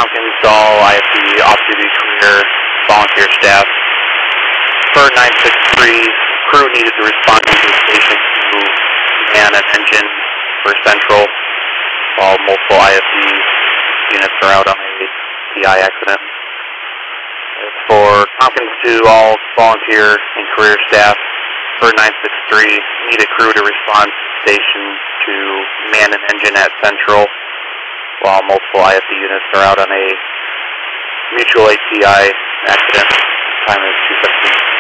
Falcons, all IFB off-duty career volunteer staff. For 963, crew needed to respond to the station to man an engine for Central while multiple IFB units are out on a TI accident. For Tompkins 2, all volunteer and career staff. For 963, need a crew to respond to the station to man an engine at Central while multiple IFB units are out on a mutual ATI accident. Time is 2:17.